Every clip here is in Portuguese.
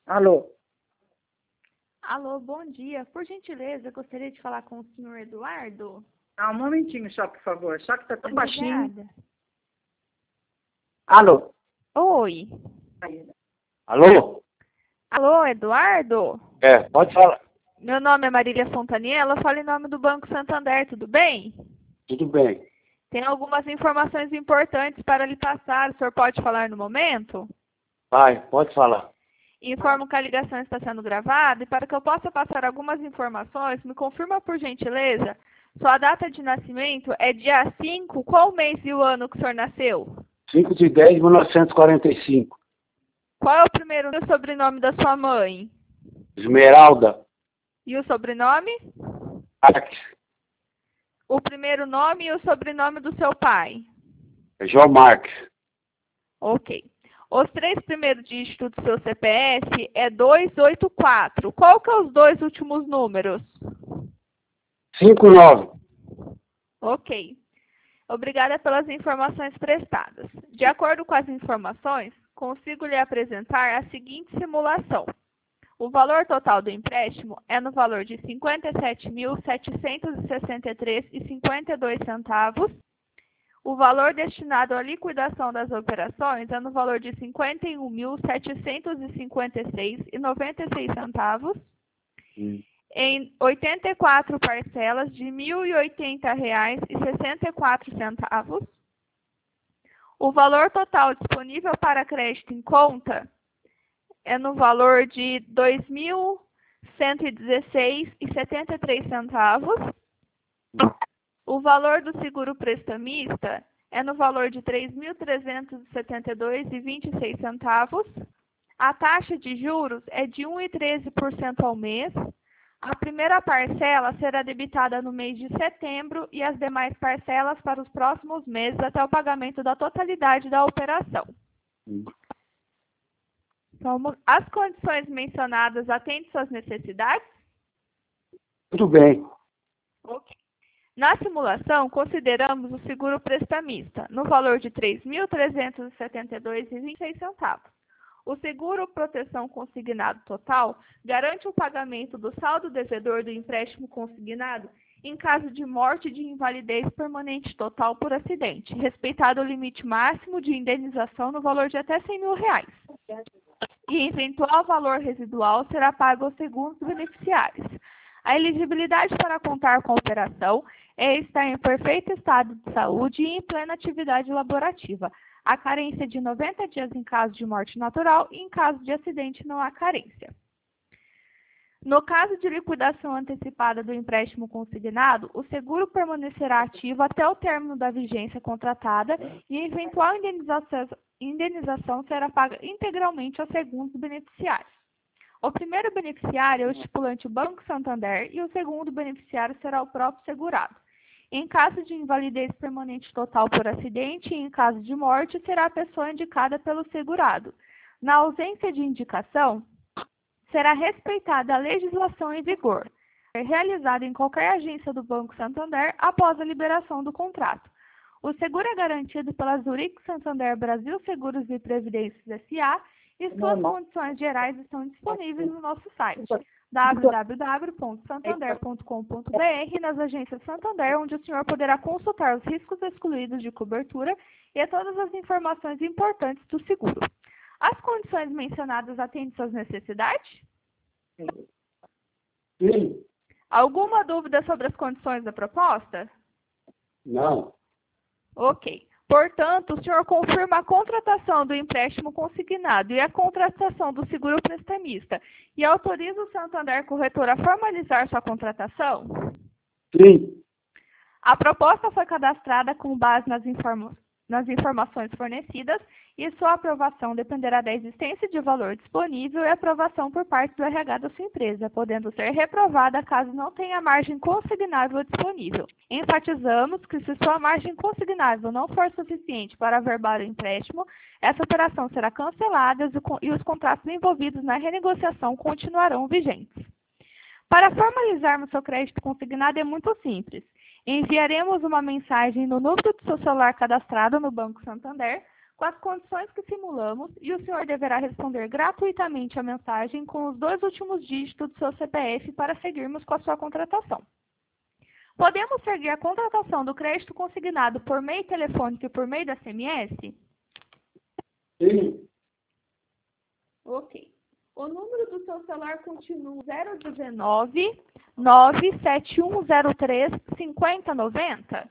Alô? Alô, bom dia. Por gentileza, gostaria de falar com o senhor Eduardo. Ah, um momentinho só, por favor. Só que tá tão baixinho. Obrigada. Alô? Oi. Alô? Alô, Eduardo? Pode falar. Meu nome é Marília Fontaniela, eu falo em nome do Banco Santander, tudo bem? Tudo bem. Tem algumas informações importantes para lhe passar, o senhor pode falar no momento? Vai, pode falar. Informo que a ligação está sendo gravada e para que eu possa passar algumas informações, me confirma por gentileza, sua data de nascimento é dia 5, qual mês e o ano que o senhor nasceu? 5 de 10 de 1945. Qual é o primeiro e o sobrenome da sua mãe? Esmeralda. E o sobrenome? Marques. O primeiro nome e o sobrenome do seu pai? João Marques. Ok. Os 3 primeiros dígitos do seu CPF é 284. Qual que é os 2 últimos números? 59. Ok. Obrigada pelas informações prestadas. De acordo com as informações, consigo lhe apresentar a seguinte simulação. O valor total do empréstimo é no valor de R$ 57.763,52. O valor destinado à liquidação das operações é no valor de R$ 51.756,96. Em 84 parcelas de R$ 1.080,64. O valor total disponível para crédito em conta é no valor de R$ 2.116,73. O valor do seguro prestamista é no valor de R$ 3.372,26. A taxa de juros é de 1,13% ao mês. A primeira parcela será debitada no mês de setembro e as demais parcelas para os próximos meses até o pagamento da totalidade da operação. Então, as condições mencionadas atendem suas necessidades? Tudo bem. Ok. Na simulação, consideramos o seguro prestamista no valor de R$ 3.372,26. O seguro proteção consignado total garante o pagamento do saldo devedor do empréstimo consignado em caso de morte e de invalidez permanente total por acidente, respeitado o limite máximo de indenização no valor de até R$ 100 mil. E eventual valor residual será pago aos segundos beneficiários. A elegibilidade para contar com a operação é estar em perfeito estado de saúde e em plena atividade laborativa. A carência de 90 dias em caso de morte natural e em caso de acidente não há carência. No caso de liquidação antecipada do empréstimo consignado, o seguro permanecerá ativo até o término da vigência contratada e a eventual indenização será paga integralmente aos segundos beneficiários. O primeiro beneficiário é o estipulante Banco Santander e o segundo beneficiário será o próprio segurado. Em caso de invalidez permanente total por acidente e em caso de morte, será a pessoa indicada pelo segurado. Na ausência de indicação, será respeitada a legislação em vigor, realizada em qualquer agência do Banco Santander após a liberação do contrato. O seguro é garantido pela Zurich Santander Brasil Seguros e Previdências S.A. e suas condições gerais estão disponíveis no nosso site www.santander.com.br nas agências Santander, onde o senhor poderá consultar os riscos excluídos de cobertura e todas as informações importantes do seguro. As condições mencionadas atendem suas necessidades? Sim. Alguma dúvida sobre as condições da proposta? Não. Ok. Portanto, o senhor confirma a contratação do empréstimo consignado e a contratação do seguro prestamista e autoriza o Santander Corretor a formalizar sua contratação? Sim. A proposta foi cadastrada com base nas informações fornecidas e sua aprovação dependerá da existência de valor disponível e aprovação por parte do RH da sua empresa, podendo ser reprovada caso não tenha margem consignável disponível. Enfatizamos que se sua margem consignável não for suficiente para averbar o empréstimo, essa operação será cancelada e os contratos envolvidos na renegociação continuarão vigentes. Para formalizarmos seu crédito consignado é muito simples. Enviaremos uma mensagem no número do seu celular cadastrado no Banco Santander com as condições que simulamos e o senhor deverá responder gratuitamente a mensagem com os 2 últimos dígitos do seu CPF para seguirmos com a sua contratação. Podemos seguir a contratação do crédito consignado por meio telefônico e por meio da SMS? Sim. Ok. O número do seu celular continua 019 97103 5090?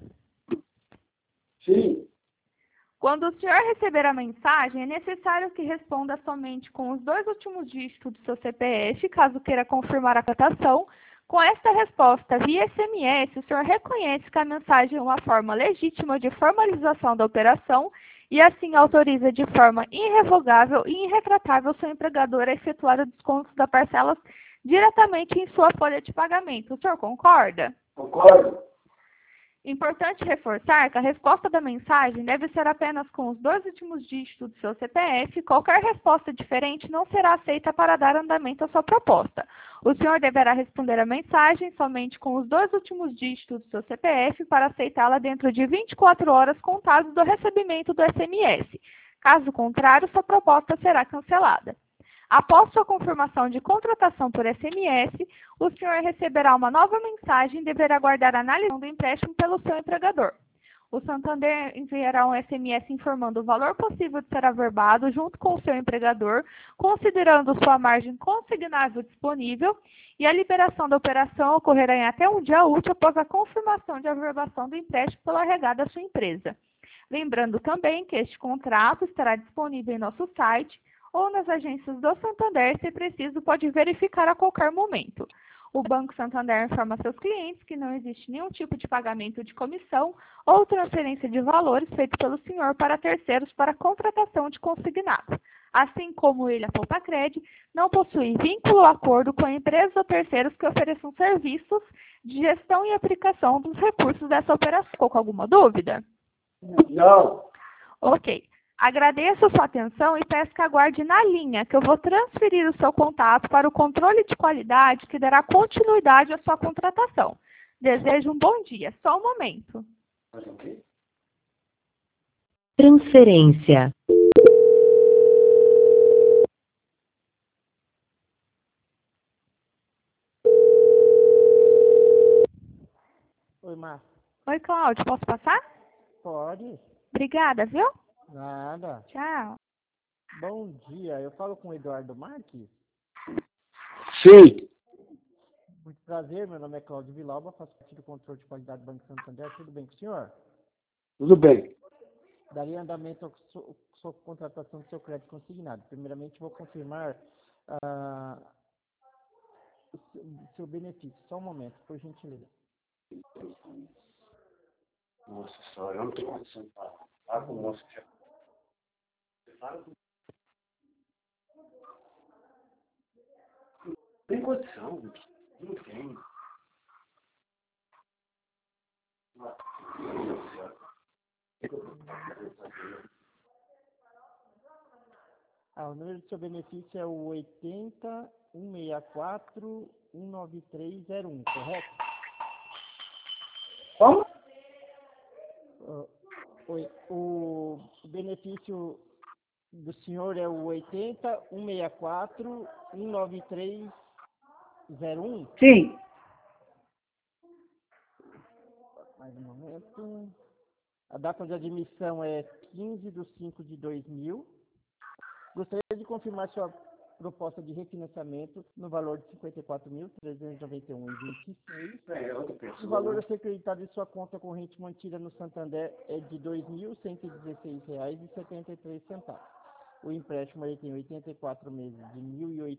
Sim. Quando o senhor receber a mensagem, é necessário que responda somente com os 2 últimos dígitos do seu CPF, caso queira confirmar a cotação. Com esta resposta via SMS, o senhor reconhece que a mensagem é uma forma legítima de formalização da operação e assim autoriza de forma irrevogável e irretratável seu empregador a efetuar o desconto das parcelas diretamente em sua folha de pagamento. O senhor concorda? Concordo. Importante reforçar que a resposta da mensagem deve ser apenas com os 2 últimos dígitos do seu CPF. Qualquer resposta diferente não será aceita para dar andamento à sua proposta. O senhor deverá responder a mensagem somente com os 2 últimos dígitos do seu CPF para aceitá-la dentro de 24 horas contadas do recebimento do SMS. Caso contrário, sua proposta será cancelada. Após sua confirmação de contratação por SMS, o senhor receberá uma nova mensagem e deverá aguardar a análise do empréstimo pelo seu empregador. O Santander enviará um SMS informando o valor possível de ser averbado junto com o seu empregador, considerando sua margem consignável disponível, e a liberação da operação ocorrerá em até um dia útil após a confirmação de averbação do empréstimo pela regada da sua empresa. Lembrando também que este contrato estará disponível em nosso site ou nas agências do Santander, se preciso, pode verificar a qualquer momento. O Banco Santander informa seus clientes que não existe nenhum tipo de pagamento de comissão ou transferência de valores feito pelo senhor para terceiros para contratação de consignado. Assim como ele, a Poupacred, não possui vínculo ou acordo com empresas ou terceiros que ofereçam serviços de gestão e aplicação dos recursos dessa operação. Ficou com alguma dúvida? Não. Ok. Agradeço a sua atenção e peço que aguarde na linha, que eu vou transferir o seu contato para o controle de qualidade que dará continuidade à sua contratação. Desejo um bom dia. Só um momento. Transferência. Oi, Márcia. Oi, Cláudio. Posso passar? Pode? Obrigada, viu? Nada. Tchau. Bom dia, eu falo com o Eduardo Marques. Sim. Muito prazer, meu nome é Cláudio Vilauba, faço parte do controle de qualidade do Banco Santander. Tudo bem com o senhor? Tudo bem. Daria andamento à sua contratação do seu crédito consignado. Primeiramente, vou confirmar o seu benefício. Só um momento, por gentileza. Nossa senhora, eu não tenho condição de falar com o moço. Não tem condição, não tem. O número do seu benefício é o 80 164 19301, correto? Como? O benefício do senhor é o 80 164 19301? Sim. Mais um momento. A data de admissão é 15/5/2000. Gostaria de confirmar sua proposta de refinanciamento no valor de R$ 54.391,26. O valor a ser creditado em sua conta corrente mantida no Santander é de R$ 2.116,73. O empréstimo ele tem 84 meses de R$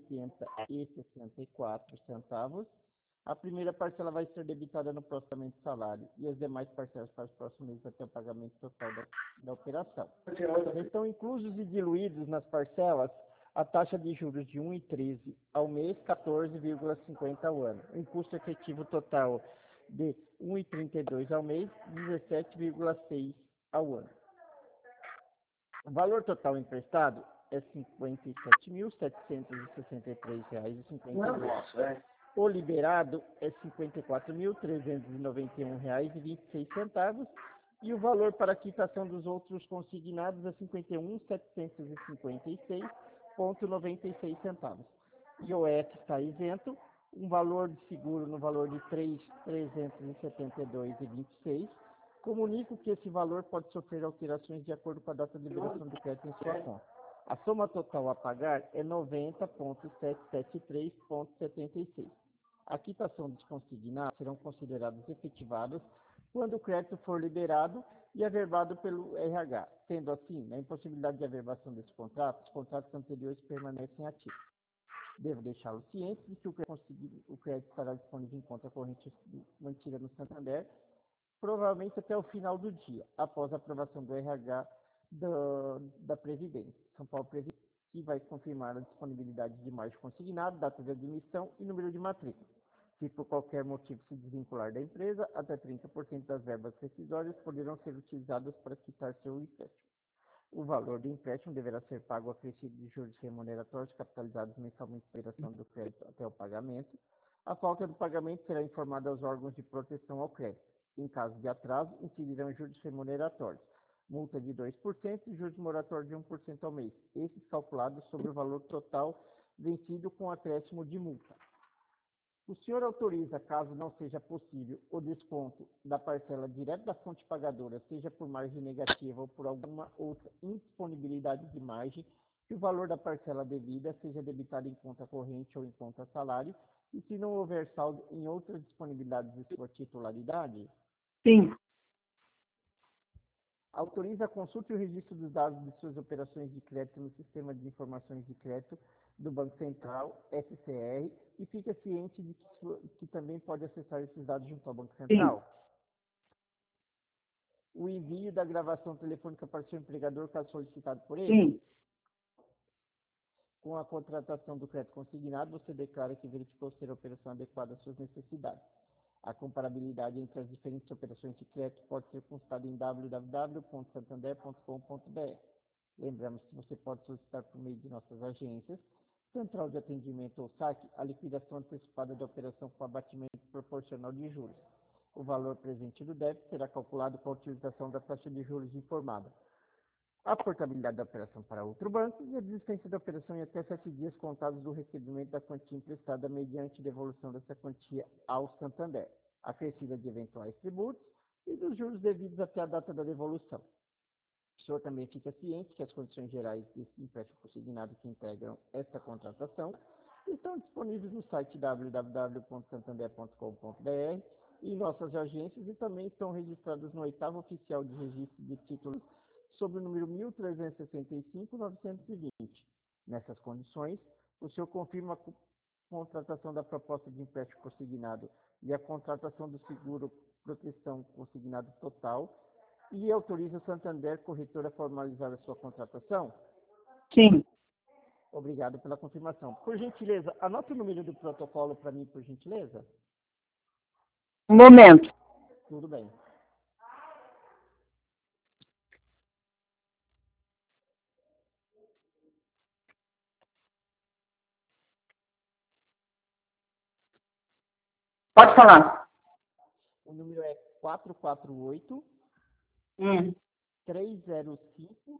1.080,64. A primeira parcela vai ser debitada no próximo salário e as demais parcelas para os próximos meses até o pagamento total da operação. Estão inclusos e diluídos nas parcelas a taxa de juros de 1,13 ao mês, 14,50 ao ano. O custo efetivo total de 1,32 ao mês, 17,6 ao ano. O valor total emprestado é R$ 57.763,52. O liberado é R$ 54.391,26 E o valor para a quitação dos outros consignados é R$ 51.756,96 centavos. IOF está isento, um valor de seguro no valor de R$ 3.372,26. Comunico que esse valor pode sofrer alterações de acordo com a data de liberação do crédito em sua conta. A soma total a pagar é 90.773,76. A quitação dos consignados serão consideradas efetivadas quando o crédito for liberado e averbado pelo RH. Sendo assim, na impossibilidade de averbação desse contrato, os contratos anteriores permanecem ativos. Devo deixá-los cientes de que o crédito estará disponível em conta corrente mantida no Santander, provavelmente até o final do dia, após a aprovação do RH da Previdência. São Paulo Previdência, que vai confirmar a disponibilidade de margem consignada, data de admissão e número de matrícula. Se por qualquer motivo se desvincular da empresa, até 30% das verbas rescisórias poderão ser utilizadas para quitar seu empréstimo. O valor do empréstimo deverá ser pago acrescido de juros remuneratórios capitalizados mensalmente pela operação do crédito até o pagamento. A falta do pagamento será informada aos órgãos de proteção ao crédito. Em caso de atraso, incidirão juros remuneratórios, multa de 2% e juros moratórios de 1% ao mês, esses calculados sobre o valor total vencido com acréscimo de multa. O senhor autoriza, caso não seja possível, o desconto da parcela direto da fonte pagadora, seja por margem negativa ou por alguma outra indisponibilidade de margem, que o valor da parcela devida seja debitado em conta corrente ou em conta salário, e se não houver saldo em outras disponibilidades de sua titularidade? Sim. Autoriza a consulta e o registro dos dados de suas operações de crédito no Sistema de Informações de Crédito do Banco Central, SCR, e fica ciente de que também pode acessar esses dados junto ao Banco Central. Sim. O envio da gravação telefônica para o seu empregador, caso solicitado por ele? Sim. Com a contratação do crédito consignado, você declara que verificou ser a operação adequada às suas necessidades. A comparabilidade entre as diferentes operações de crédito pode ser consultada em www.santander.com.br. Lembramos que você pode solicitar por meio de nossas agências, Central de Atendimento ou SAC, a liquidação antecipada da operação com abatimento proporcional de juros. O valor presente do débito será calculado com a utilização da taxa de juros informada. A portabilidade da operação para outro banco e a desistência da operação em até 7 dias contados do recebimento da quantia emprestada mediante devolução dessa quantia ao Santander, acrescida de eventuais tributos e dos juros devidos até a data da devolução. O senhor também fica ciente que as condições gerais desse empréstimo consignado que integram esta contratação estão disponíveis no site www.santander.com.br e em nossas agências e também estão registradas no 8º Oficial de Registro de Títulos sob o número 1365-920. Nessas condições, o senhor confirma a contratação da proposta de empréstimo consignado e a contratação do seguro proteção consignado total e autoriza o Santander Corretora a formalizar a sua contratação? Sim. Obrigado pela confirmação. Por gentileza, anota o número do protocolo para mim, por gentileza. Um momento. Tudo bem. Pode falar. O número é 448 Hum. 305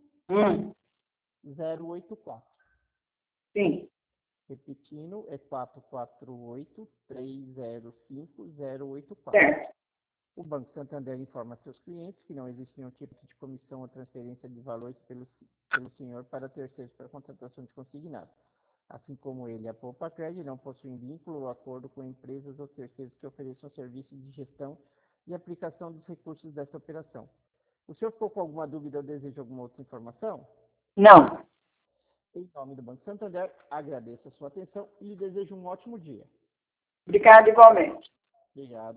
084. Sim. Repetindo, é 448 305 084. Certo. O Banco Santander informa seus clientes que não existe nenhum tipo de comissão ou transferência de valores pelo senhor para terceiros para contratação de consignado. Assim como ele, a Poupa Crédito não possuem vínculo ou acordo com empresas ou terceiros que ofereçam serviços de gestão e aplicação dos recursos dessa operação. O senhor ficou com alguma dúvida ou deseja alguma outra informação? Não. Em nome do Banco Santander, agradeço a sua atenção e lhe desejo um ótimo dia. Obrigado igualmente. Obrigado.